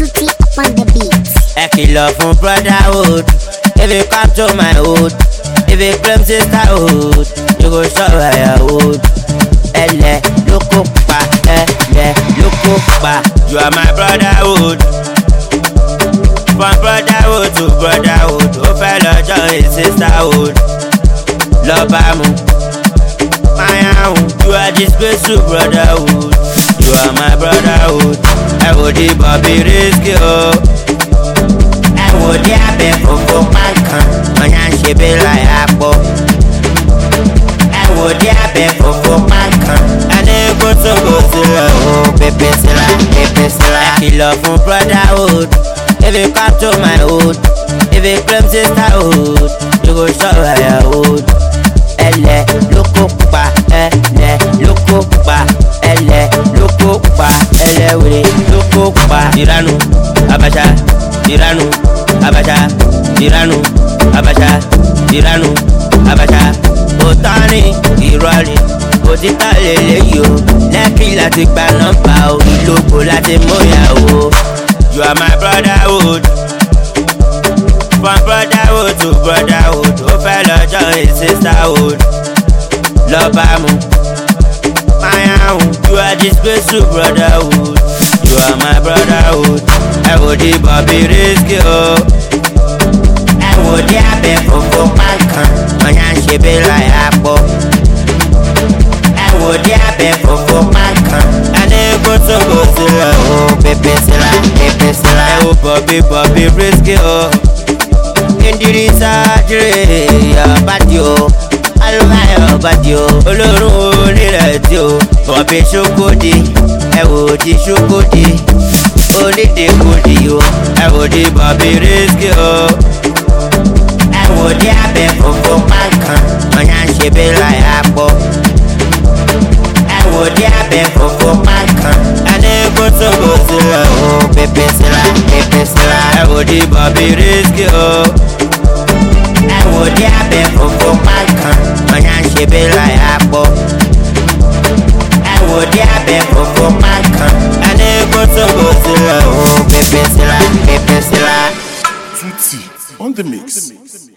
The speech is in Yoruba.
Tutti upon the beats. A killer from brotherhood. If you come to my hood, if you claim sisterhood, you go show firewood. Elle, loco pa, elle, loco pa. You are my brotherhood. From brotherhood to brotherhood, oh fellow joy is sisterhood. Love amu, my own. You are this special brotherhood. You are my brotherhood. I would be Bobby risky oh. I would be for mankan. My hand she be like apple. I would be for mankan. And then go to oh, baby sila. I kill love from brotherhood. If you come to my hood, if you claim sisterhood, you go show firewood. Elle, loco pa, elle, loco pa, elle, loco pa, elle, oui, loco pa. Tiranu, Abacha, tiranu, Abacha, tiranu, Abacha, tiranu, Abacha. Otani, iroli, otita lele yo. Lẹ́kì láti gba nọ́mbà o, ìlòkò láti mọ́yà o. You are my brotherhood. From brotherhood to brotherhood, oh fellow joy is sisterhood. Love amu, my own. You are this special brotherhood. You are my brotherhood. I would be Bobby risky oh. I would be for mankan. My hand she be like apple. I would be for mankan. And then go to oh, baby sila. I would Bobby risky oh. Indirisa jire ya badio, aluga ya badio. Olorun onírẹ̀tì o, Bobby Shokodi, ẹ wò di Shokodi. Onídekodi o, ẹ wò di Bobby risky o. Ẹ wò di abẹ funfun mankan, ọ̀yà ń ṣe bí láì apọ̀. Ẹ wò di abẹ funfun mankan, ẹni gbósògbósò lọ o, pépé sílá. Ẹ wò di Bobby risky o. I would be for mankan. Ọ̀yà ń ṣe bí láì apọ̀. I would be for mankan. Ẹni gbósògbósò lọ o, pépé sílá. Tutti on the mix.